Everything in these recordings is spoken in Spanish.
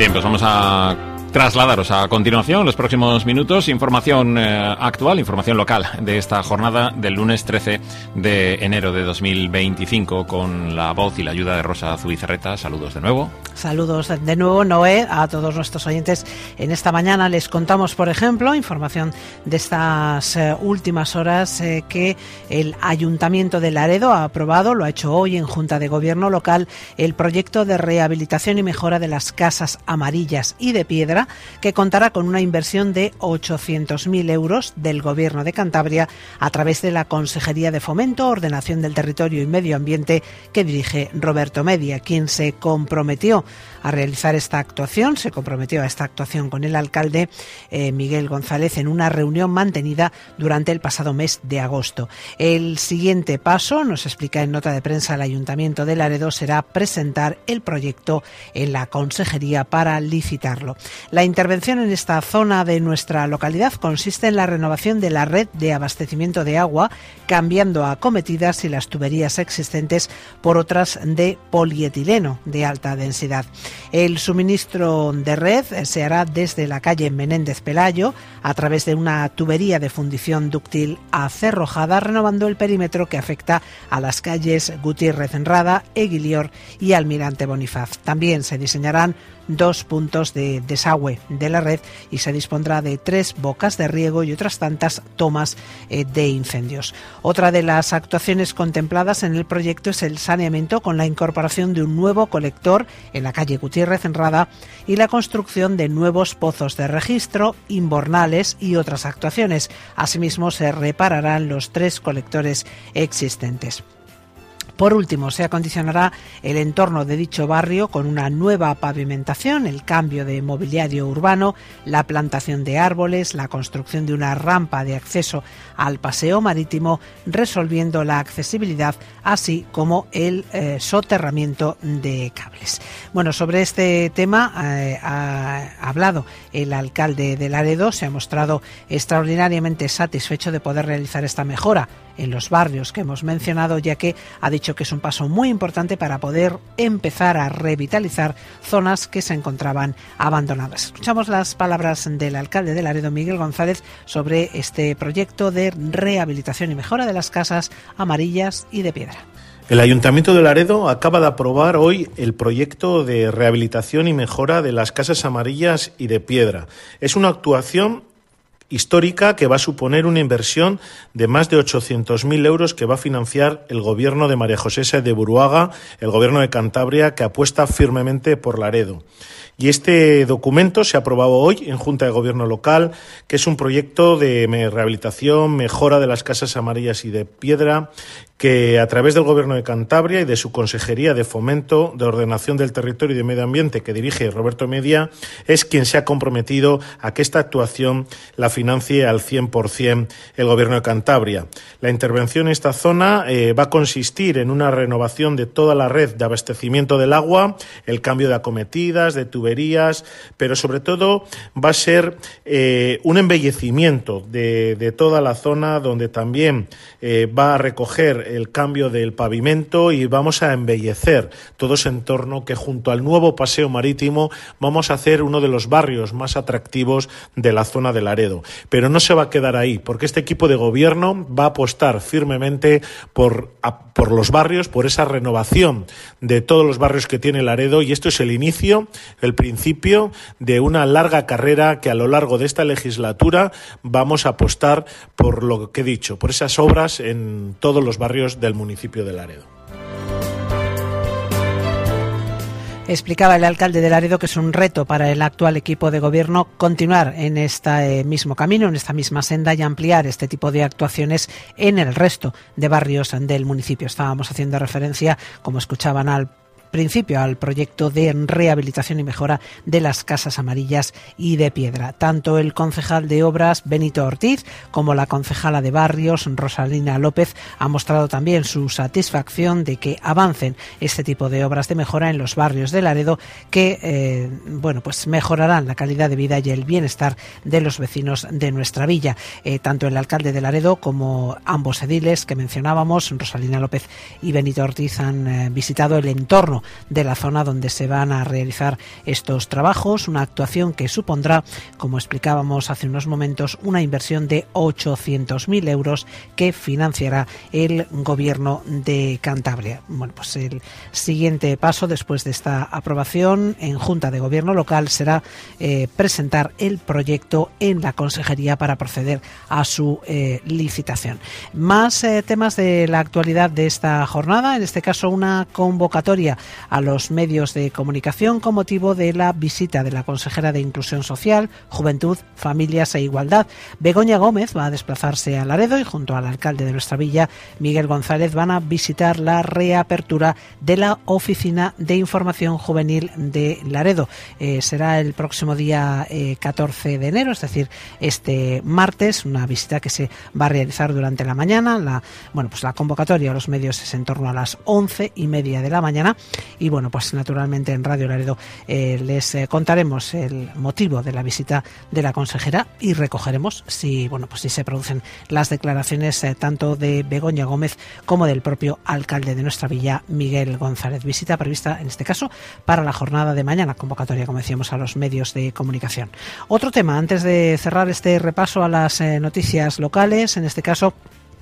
Bien, pues vamos a trasladaros a continuación, los próximos minutos, información actual, información local de esta jornada del lunes 13 de enero de 2025, con la voz y la ayuda de Rosa Zubizarreta. Saludos de nuevo. Saludos de nuevo, Noé, a todos nuestros oyentes. En esta mañana les contamos, por ejemplo, información de estas últimas horas, que el Ayuntamiento de Laredo ha aprobado, lo ha hecho hoy en Junta de Gobierno local, el proyecto de rehabilitación y mejora de las casas amarillas y de piedra, que contará con una inversión de 800.000 euros del Gobierno de Cantabria a través de la Consejería de Fomento, Ordenación del Territorio y Medio Ambiente, que dirige Roberto Media, quien se comprometió a realizar esta actuación, con el alcalde Miguel González en una reunión mantenida durante el pasado mes de agosto. El siguiente paso, nos explica en nota de prensa el Ayuntamiento de Laredo, será presentar el proyecto en la Consejería para licitarlo. La intervención en esta zona de nuestra localidad consiste en la renovación de la red de abastecimiento de agua, cambiando a acometidas y las tuberías existentes por otras de polietileno de alta densidad. El suministro de red se hará desde la calle Menéndez Pelayo a través de una tubería de fundición dúctil acerrojada, renovando el perímetro que afecta a las calles Gutiérrez Enrada, Eguilior y Almirante Bonifaz. También se diseñarán 2 puntos de desagüe de la red y se dispondrá de 3 bocas de riego y otras tantas tomas de incendios. Otra de las actuaciones contempladas en el proyecto es el saneamiento, con la incorporación de un nuevo colector en la calle Gutiérrez Enrada y la construcción de nuevos pozos de registro, inbornales y otras actuaciones. Asimismo, se repararán los 3 colectores existentes. Por último, se acondicionará el entorno de dicho barrio con una nueva pavimentación, el cambio de mobiliario urbano, la plantación de árboles, la construcción de una rampa de acceso al paseo marítimo, resolviendo la accesibilidad, así como el soterramiento de cables. Bueno, sobre este tema ha hablado el alcalde de Laredo. Se ha mostrado extraordinariamente satisfecho de poder realizar esta mejora en los barrios que hemos mencionado, ya que ha dicho que es un paso muy importante para poder empezar a revitalizar zonas que se encontraban abandonadas. Escuchamos las palabras del alcalde de Laredo, Miguel González, sobre este proyecto de rehabilitación y mejora de las casas amarillas y de piedra. El Ayuntamiento de Laredo acaba de aprobar hoy el proyecto de rehabilitación y mejora de las casas amarillas y de piedra. Es una actuación histórica que va a suponer una inversión de más de 800.000 euros que va a financiar el Gobierno de María José Sáez de Buruaga, el Gobierno de Cantabria, que apuesta firmemente por Laredo. Y este documento se ha aprobado hoy en Junta de Gobierno local, que es un proyecto de rehabilitación, mejora de las casas amarillas y de piedra, que a través del Gobierno de Cantabria y de su Consejería de Fomento, de Ordenación del Territorio y de Medio Ambiente, que dirige Roberto Media, es quien se ha comprometido a que esta actuación la financie al 100% el Gobierno de Cantabria. La intervención en esta zona va a consistir en una renovación de toda la red de abastecimiento del agua, el cambio de acometidas, de tuberías, pero sobre todo va a ser un embellecimiento de toda la zona, donde también va a recoger el cambio del pavimento y vamos a embellecer todo ese entorno, que junto al nuevo paseo marítimo vamos a hacer uno de los barrios más atractivos de la zona de Laredo. Pero no se va a quedar ahí, porque este equipo de gobierno va a apostar firmemente por los barrios, por esa renovación de todos los barrios que tiene Laredo, y esto es el inicio, el principio de una larga carrera que a lo largo de esta legislatura vamos a apostar por lo que he dicho, por esas obras en todos los barrios del municipio de Laredo. Explicaba el alcalde de Laredo que es un reto para el actual equipo de gobierno continuar en este mismo camino, en esta misma senda, y ampliar este tipo de actuaciones en el resto de barrios del municipio. Estábamos haciendo referencia, como escuchaban al principio, al proyecto de rehabilitación y mejora de las casas amarillas y de piedra. Tanto el concejal de Obras, Benito Ortiz, como la concejala de Barrios, Rosalina López, han mostrado también su satisfacción de que avancen este tipo de obras de mejora en los barrios de Laredo, que pues mejorarán la calidad de vida y el bienestar de los vecinos de nuestra villa. Tanto el alcalde de Laredo como ambos ediles que mencionábamos, Rosalina López y Benito Ortiz, han visitado el entorno entorno de la zona donde se van a realizar estos trabajos, una actuación que supondrá, como explicábamos hace unos momentos, una inversión de 800.000 euros que financiará el Gobierno de Cantabria. Bueno, pues el siguiente paso después de esta aprobación en Junta de Gobierno local será presentar el proyecto en la Consejería para proceder a su licitación. Más temas de la actualidad de esta jornada, en este caso una convocatoria a los medios de comunicación con motivo de la visita de la consejera de Inclusión Social, Juventud, Familias e Igualdad. Begoña Gómez va a desplazarse a Laredo y junto al alcalde de nuestra villa, Miguel González, van a visitar la reapertura de la Oficina de Información Juvenil de Laredo. Será el próximo día 14 de enero, es decir, este martes, una visita que se va a realizar durante la mañana. La convocatoria a los medios es en torno a las 11:30 de la mañana y bueno, pues naturalmente en Radio Laredo les contaremos el motivo de la visita de la consejera y recogeremos si se producen las declaraciones tanto de Begoña Gómez como del propio alcalde de nuestra villa, Miguel González. Visita prevista en este caso para la jornada de mañana, convocatoria, como decíamos, a los medios de comunicación. Otro tema, antes de cerrar este repaso a las noticias locales, en este caso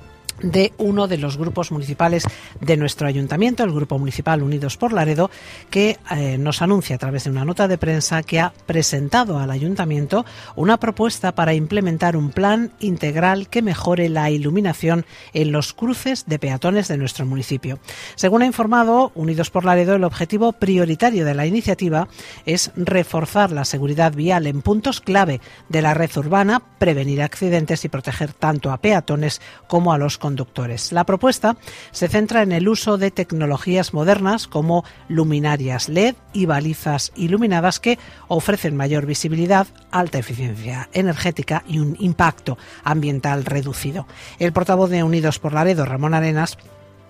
de uno de los grupos municipales de nuestro ayuntamiento, el Grupo Municipal Unidos por Laredo, que nos anuncia a través de una nota de prensa que ha presentado al ayuntamiento una propuesta para implementar un plan integral que mejore la iluminación en los cruces de peatones de nuestro municipio. Según ha informado Unidos por Laredo, el objetivo prioritario de la iniciativa es reforzar la seguridad vial en puntos clave de la red urbana, prevenir accidentes y proteger tanto a peatones como a los conductores. La propuesta se centra en el uso de tecnologías modernas como luminarias LED y balizas iluminadas que ofrecen mayor visibilidad, alta eficiencia energética y un impacto ambiental reducido. El portavoz de Unidos por Laredo, Ramón Arenas,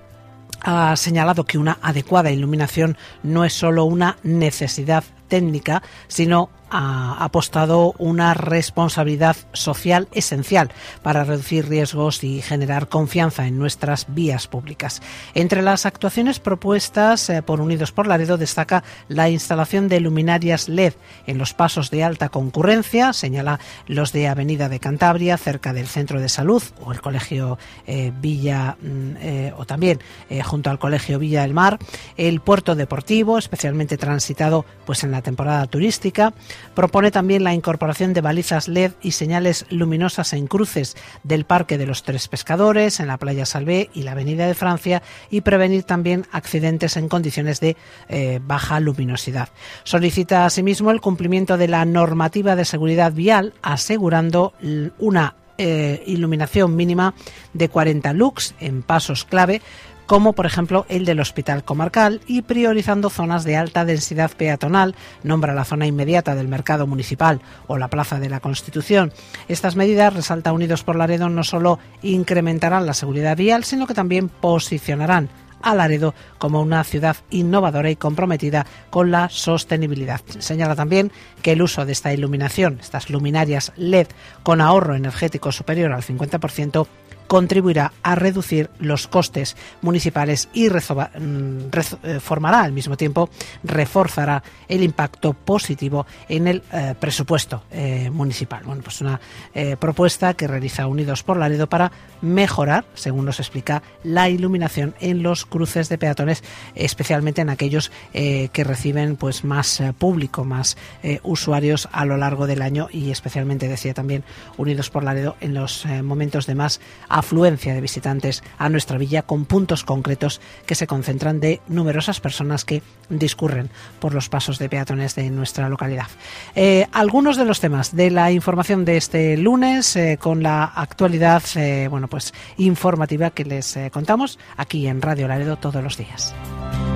ha señalado que una adecuada iluminación no es solo una necesidad técnica, sino ha apostado una responsabilidad social esencial para reducir riesgos y generar confianza en nuestras vías públicas. Entre las actuaciones propuestas por Unidos por Laredo destaca la instalación de luminarias LED en los pasos de alta concurrencia, señala los de Avenida de Cantabria, cerca del Centro de Salud o el Colegio Villa, o también junto al Colegio Villa del Mar, el puerto deportivo, especialmente transitado pues en la temporada turística. Propone también la incorporación de balizas LED y señales luminosas en cruces del Parque de los Tres Pescadores, en la Playa Salvé y la Avenida de Francia, y prevenir también accidentes en condiciones de baja luminosidad. Solicita asimismo el cumplimiento de la normativa de seguridad vial, asegurando una iluminación mínima de 40 lux en pasos clave, como por ejemplo el del Hospital Comarcal, y priorizando zonas de alta densidad peatonal, nombra la zona inmediata del Mercado Municipal o la Plaza de la Constitución. Estas medidas, resalta Unidos por Laredo, no solo incrementarán la seguridad vial, sino que también posicionarán a Laredo como una ciudad innovadora y comprometida con la sostenibilidad. Señala también que el uso de esta iluminación, estas luminarias LED con ahorro energético superior al 50%, contribuirá a reducir los costes municipales y formará al mismo tiempo, reforzará el impacto positivo en el presupuesto municipal. Bueno, pues una propuesta que realiza Unidos por Laredo para mejorar, según nos explica, la iluminación en los cruces de peatones, especialmente en aquellos que reciben pues más público, más usuarios a lo largo del año, y especialmente, decía también Unidos por Laredo, en los momentos de más afluencia de visitantes a nuestra villa, con puntos concretos que se concentran de numerosas personas que discurren por los pasos de peatones de nuestra localidad. Algunos de los temas de la información de este lunes, con la actualidad informativa que les contamos aquí en Radio Laredo todos los días.